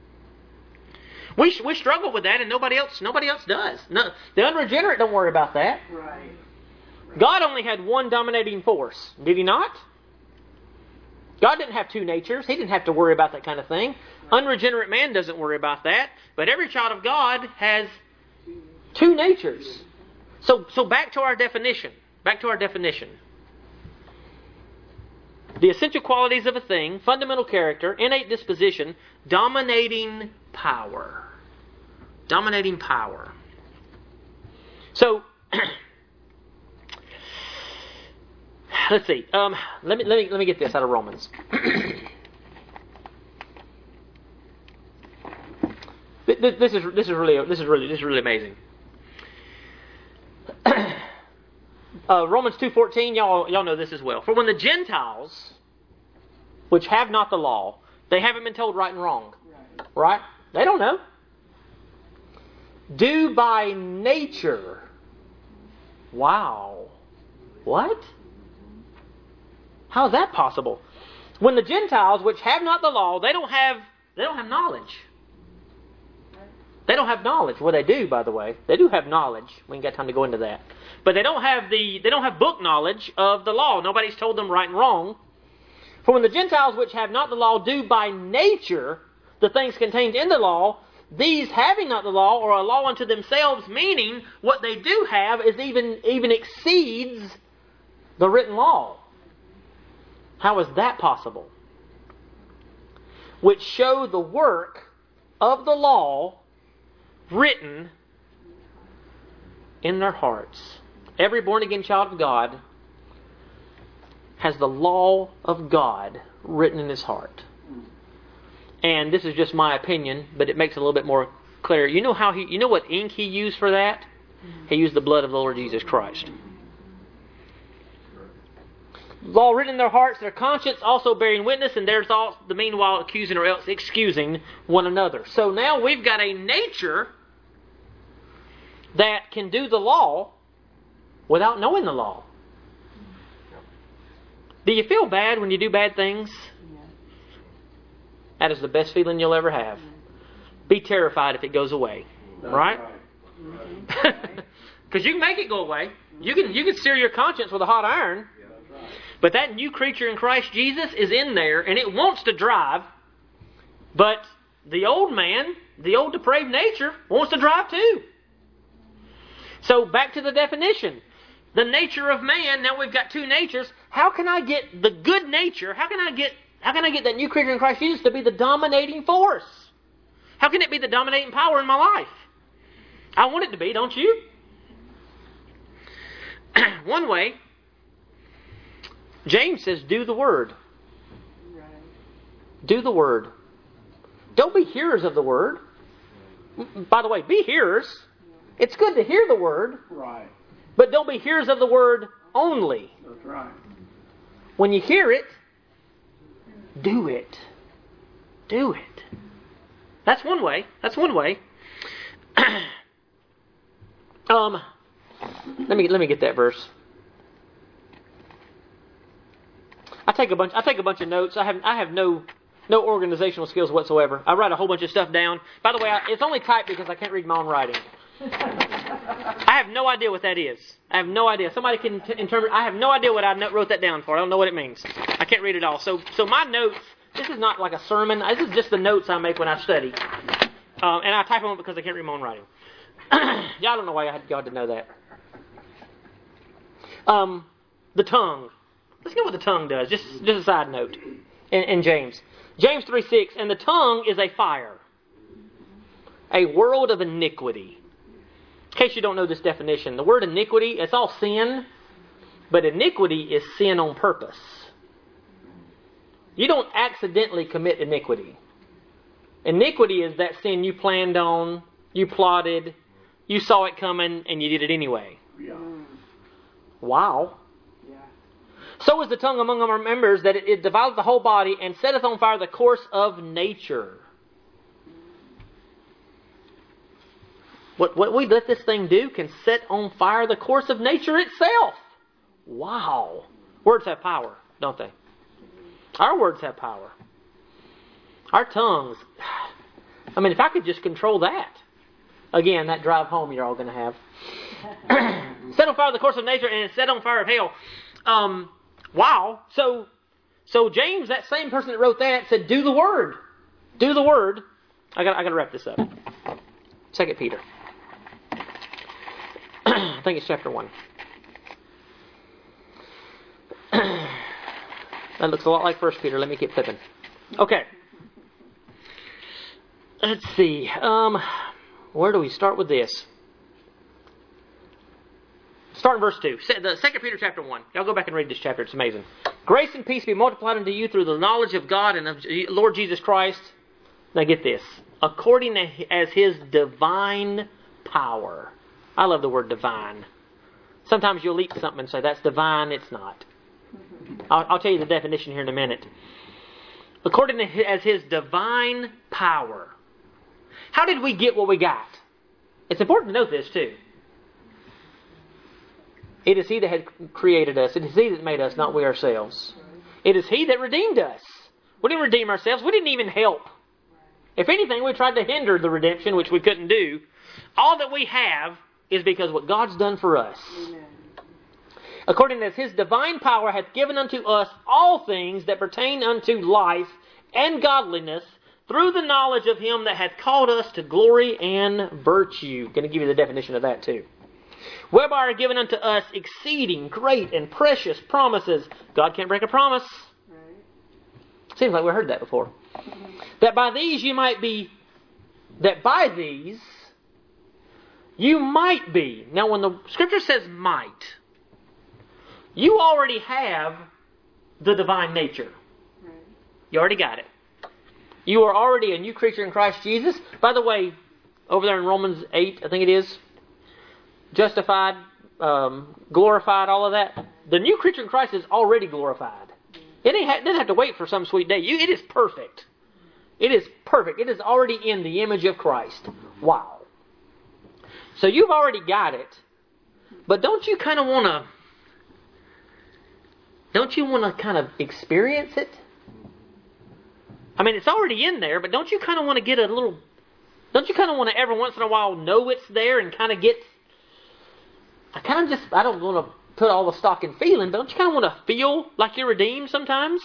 We struggle with that, and nobody else does. No, the unregenerate don't worry about that. Right. God only had one dominating force, did He not? God didn't have two natures. He didn't have to worry about that kind of thing. Unregenerate man doesn't worry about that. But every child of God has two natures. So back to our definition. Back to our definition. The essential qualities of a thing: fundamental character, innate disposition, dominating power. Dominating power. So, let's see. Let me get this out of Romans. This is really amazing. Romans 2:14, y'all know this as well. For when the Gentiles, which have not the law, they haven't been told right and wrong. Right? They don't know. Do by nature. Wow. What? How is that possible? When the Gentiles, which have not the law, they don't have knowledge. They don't have knowledge. Well, they do, by the way. They do have knowledge. We ain't got time to go into that. But they don't have book knowledge of the law. Nobody's told them right and wrong. For when the Gentiles, which have not the law, do by nature the things contained in the law, these having not the law are a law unto themselves, meaning what they do have is even exceeds the written law. How is that possible? Which show the work of the law written in their hearts. Every born-again child of God has the law of God written in his heart. And this is just my opinion, but it makes it a little bit more clear. You know what ink he used for that? He used the blood of the Lord Jesus Christ. Law written in their hearts, their conscience also bearing witness, and there's all the meanwhile accusing or else excusing one another. So now we've got a nature that can do the law without knowing the law. Do you feel bad when you do bad things? That is the best feeling you'll ever have. Be terrified if it goes away. Right? Because you can make it go away. You can sear your conscience with a hot iron. But that new creature in Christ Jesus is in there, and it wants to drive. But the old man, the old depraved nature, wants to drive too. So back to the definition. The nature of man, now we've got two natures. How can I get the good nature? How can I get that new creature in Christ Jesus to be the dominating force? How can it be the dominating power in my life? I want it to be, don't you? One way, James says, do the word. Right. Do the word. Don't be hearers of the word. By the way, be hearers. It's good to hear the word. Right. But don't be hearers of the word only. That's right. When you hear it, do it. Do it. That's one way. That's one way. Let me get that verse. I take a bunch of notes. I have no organizational skills whatsoever. I write a whole bunch of stuff down. By the way, it's only typed because I can't read my own writing. I have no idea what that is. I have no idea. Somebody can interpret. I have no idea what I wrote that down for. I don't know what it means. I can't read it all. So my notes. This is not like a sermon. This is just the notes I make when I study, and I type them because I can't read my own writing. Y'all don't know why I had God to know that. The tongue. Let's get what the tongue does. Just a side note. In James 3:6, and the tongue is a fire, a world of iniquity. In case you don't know this definition, the word iniquity, it's all sin, but iniquity is sin on purpose. You don't accidentally commit iniquity. Iniquity is that sin you planned on, you plotted, you saw it coming and you did it anyway. Yeah. Wow. Yeah. So is the tongue among our members, that it devoureth the whole body, and setteth on fire the course of nature. What we let this thing do can set on fire the course of nature itself. Wow. Words have power, don't they? Our words have power. Our tongues. I mean, if I could just control that. Again, that drive home you're all going to have. Set on fire the course of nature, and it's set on fire of hell. Wow. So James, that same person that wrote that, said, do the word. Do the word. I got to wrap this up. 2 Peter. I think it's chapter 1. That looks a lot like 1 Peter. Let me keep flipping. Okay. Let's see. Where do we start with this? Start in verse 2. 2 Peter chapter 1. Y'all go back and read this chapter. It's amazing. Grace and peace be multiplied unto you through the knowledge of God and of Lord Jesus Christ. Now get this. According as His divine power. I love the word divine. Sometimes you'll eat something and say, that's divine. It's not. I'll tell you the definition here in a minute. According as His divine power. How did we get what we got? It's important to note this too. It is He that had created us. It is He that made us, not we ourselves. It is He that redeemed us. We didn't redeem ourselves. We didn't even help. If anything, we tried to hinder the redemption, which we couldn't do. All that we have is because what God's done for us. Amen. According as His divine power hath given unto us all things that pertain unto life and godliness, through the knowledge of Him that hath called us to glory and virtue. I'm going to give you the definition of that too. Whereby are given unto us exceeding great and precious promises. God can't break a promise. Right. Seems like we heard that before. That by these you might be, you might be. Now when the Scripture says might, you already have the divine nature. Right. You already got it. You are already a new creature in Christ Jesus. By the way, over there in Romans 8, I think it is, justified, glorified, all of that. The new creature in Christ is already glorified. It doesn't have to wait for some sweet day. It is perfect. It is perfect. It is already in the image of Christ. Wow. So you've already got it. But don't you kind of want to experience it? I mean, it's already in there, but don't you kind of want to get don't you kind of want to every once in a while know it's there and kind of get, I don't want to put all the stock in feeling, but don't you kind of want to feel like you're redeemed sometimes?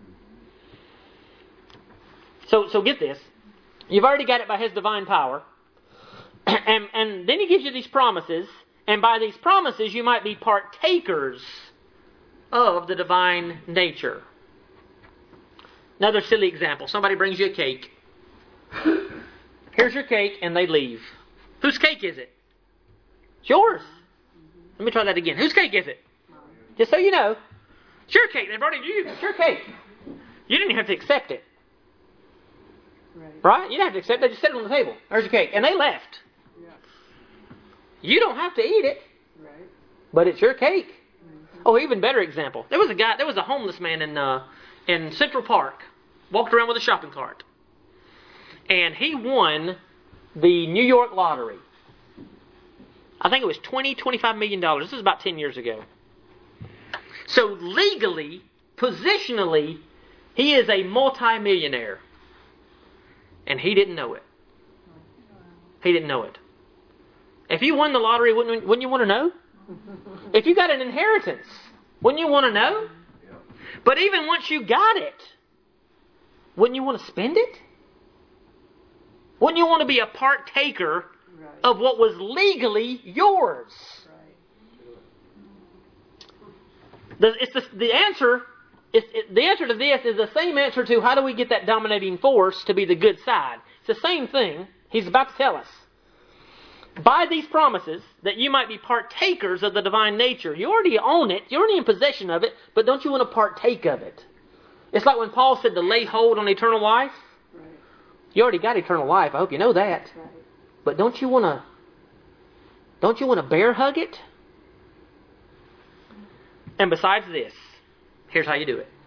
So get this. You've already got it by His divine power. And then He gives you these promises. And by these promises, you might be partakers of the divine nature. Another silly example. Somebody brings you a cake. Here's your cake, and they leave. Whose cake is it? It's yours. Let me try that again. Whose cake is it? Just so you know. It's your cake. They brought it to you. It's your cake. You didn't even have to accept it. Right? You didn't have to accept it. They just set it on the table. There's your cake. And they left. Yeah. You don't have to eat it. Right. But it's your cake. Mm-hmm. Oh, even better example. There was a homeless man in Central Park. Walked around with a shopping cart. And he won the New York lottery. I think it was $25 million. This is about 10 years ago. So legally, positionally, he is a multimillionaire. And he didn't know it. He didn't know it. If you won the lottery, wouldn't you want to know? If you got an inheritance, wouldn't you want to know? But even once you got it, wouldn't you want to spend it? Wouldn't you want to be a partaker of what was legally yours? The answer to this is the same answer to how do we get that dominating force to be the good side. It's the same thing He's about to tell us. By these promises, that you might be partakers of the divine nature. You already own it. You're already in possession of it. But don't you want to partake of it? It's like when Paul said to lay hold on eternal life. Right. You already got eternal life. I hope you know that. Right. But don't you want Don't you want to bear hug it? And besides this, here's how you do it.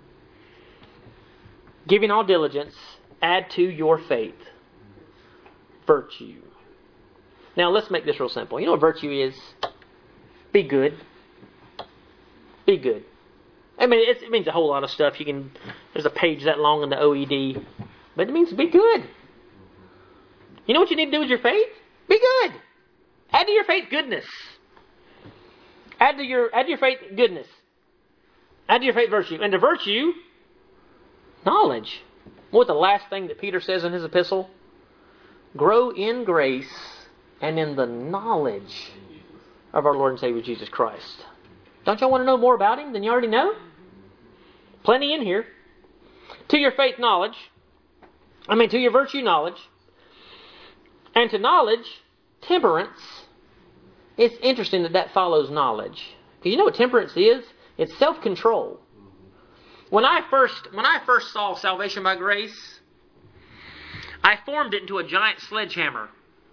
Giving all diligence, add to your faith virtue. Now let's make this real simple. You know what virtue is? Be good. Be good. I mean, it means a whole lot of stuff. There's a page that long in the OED. But it means be good. You know what you need to do with your faith? Be good. Add to your faith goodness. Add to your faith goodness. Add to your faith virtue. And to virtue, knowledge. What the last thing that Peter says in his epistle? Grow in grace and in the knowledge of our Lord and Savior Jesus Christ. Don't y'all want to know more about Him than you already know? Plenty in here. To your faith knowledge. To your virtue knowledge. And to knowledge, temperance. It's interesting that follows knowledge. Because you know what temperance is? It's self-control. When I first saw salvation by grace, I formed it into a giant sledgehammer.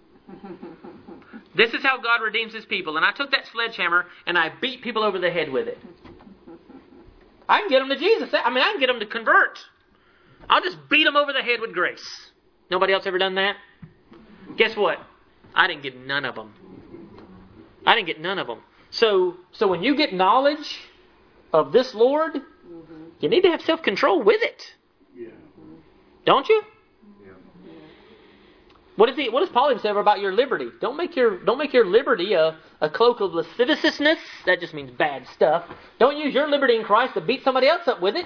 This is how God redeems His people. And I took that sledgehammer and I beat people over the head with it. I can get them to Jesus. I can get them to convert. I'll just beat them over the head with grace. Nobody else ever done that? Guess what? I didn't get none of them. I didn't get none of them. So when you get knowledge of this Lord, you need to have self-control with it. Yeah. Don't you? Yeah. What does Paul even say about your liberty? Don't make your liberty a cloak of lasciviousness. That just means bad stuff. Don't use your liberty in Christ to beat somebody else up with it.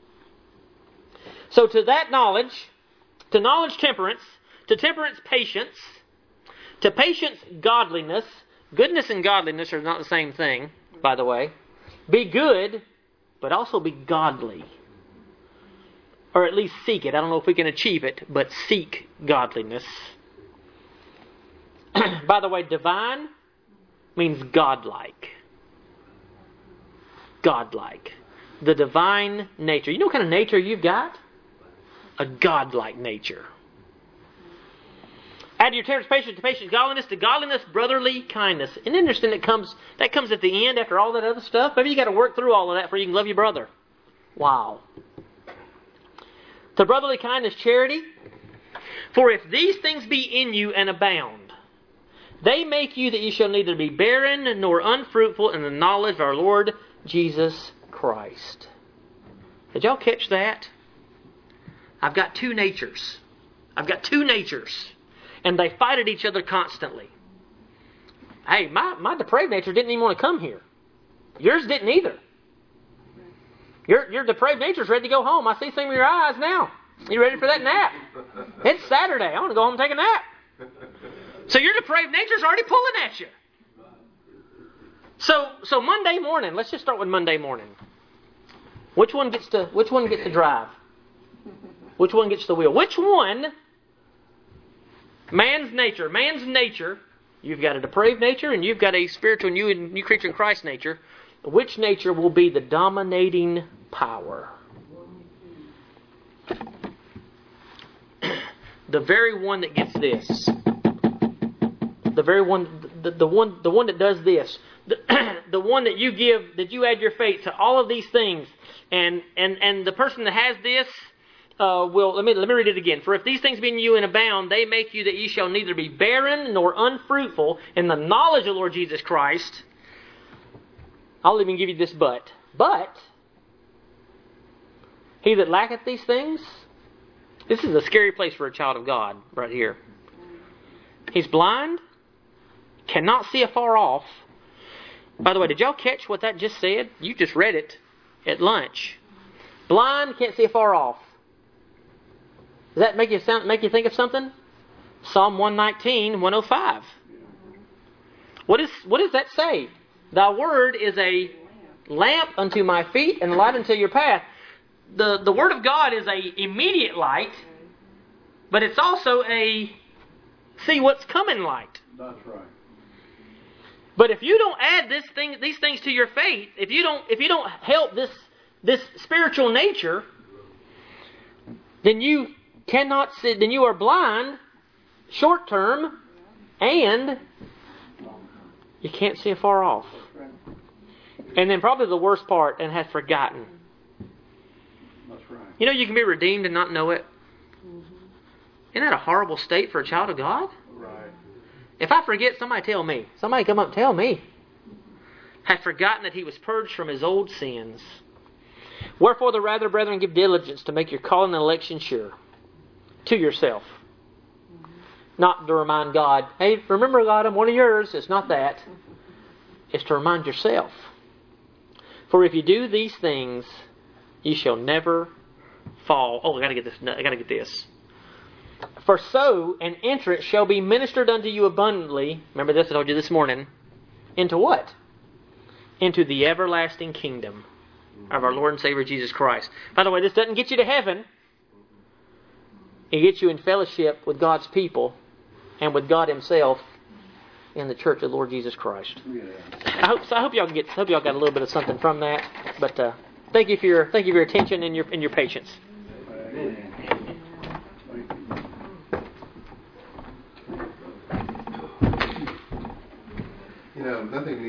So to that knowledge, to knowledge temperance, to temperance patience, to patience godliness. Goodness and godliness are not the same thing, by the way. Be good, but also be godly. Or at least seek it. I don't know if we can achieve it, but seek godliness. By the way, divine means godlike. Godlike. The divine nature. You know what kind of nature you've got? A godlike nature. Add to your temperance, patience, to patience, godliness, to godliness, brotherly kindness. And interesting, that comes at the end after all that other stuff. Maybe you got to work through all of that before you can love your brother. Wow. To brotherly kindness, charity. For if these things be in you and abound, they make you that you shall neither be barren nor unfruitful in the knowledge of our Lord Jesus Christ. Did y'all catch that? I've got two natures. And they fight at each other constantly. Hey, my depraved nature didn't even want to come here. Yours didn't either. Your depraved nature's ready to go home. I see some of your eyes now. You ready for that nap? It's Saturday. I want to go home and take a nap. So your depraved nature's already pulling at you. So Monday morning, let's just start with Monday morning. Which one gets to drive? Which one gets the wheel? Which one? Man's nature, you've got a depraved nature and you've got a spiritual new creature in Christ nature. Which nature will be the dominating power? The very one that gets this. The very one, the one that does this. The one that you add your faith to all of these things. And the person that has this, let me read it again. For if these things be in you and abound, they make you that ye shall neither be barren nor unfruitful in the knowledge of the Lord Jesus Christ. I'll even give you this but. But he that lacketh these things, this is a scary place for a child of God right here. He's blind, cannot see afar off. By the way, did y'all catch what that just said? You just read it at lunch. Blind, can't see afar off. Does that make you think of something? Psalm 119, 105. What does that say? Thy word is a lamp unto my feet and a light unto your path. The word of God is a immediate light, but it's also a see what's coming light. That's right. But if you don't add these things to your faith, if you don't help this spiritual nature, then you cannot see. Then you are blind, short term, and You can't see afar off. Right. And then probably the worst part, and hath forgotten. That's right. You know you can be redeemed and not know it? Isn't that a horrible state for a child of God? Right. If I forget, somebody tell me. Somebody come up and tell me. Hath forgotten that he was purged from his old sins. Wherefore the rather, brethren, give diligence to make your calling and election sure. To yourself. Not to remind God, hey, remember God, I'm one of yours. It's not that. It's to remind yourself. For if you do these things, you shall never fall. Oh, I gotta get this. For so an entrance shall be ministered unto you abundantly. Remember this, I told you this morning. Into what? Into the everlasting kingdom of our Lord and Savior Jesus Christ. By the way, this doesn't get you to heaven. It gets you in fellowship with God's people and with God Himself in the church of the Lord Jesus Christ. Yeah. I hope y'all got a little bit of something from that. But thank you for your attention and your patience. Amen. Nothing